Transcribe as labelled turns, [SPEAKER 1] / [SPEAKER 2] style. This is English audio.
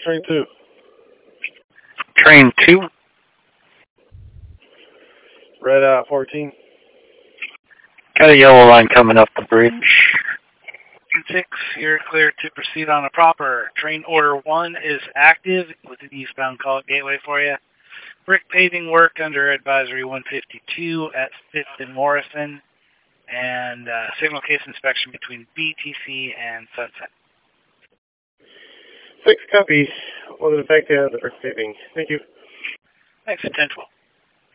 [SPEAKER 1] Train 2.
[SPEAKER 2] Train 2.
[SPEAKER 1] Red out 14.
[SPEAKER 2] Got a yellow line coming up the bridge.
[SPEAKER 3] 6, you're clear to proceed on a proper. Train order 1 is active with an eastbound call at Gateway for you. Brick paving work under advisory 152 at 5th and Morrison. And signal case inspection between BTC and Sunset.
[SPEAKER 1] 6 copy. What is effective on the brick paving? Thank you.
[SPEAKER 3] Thanks, 10-12.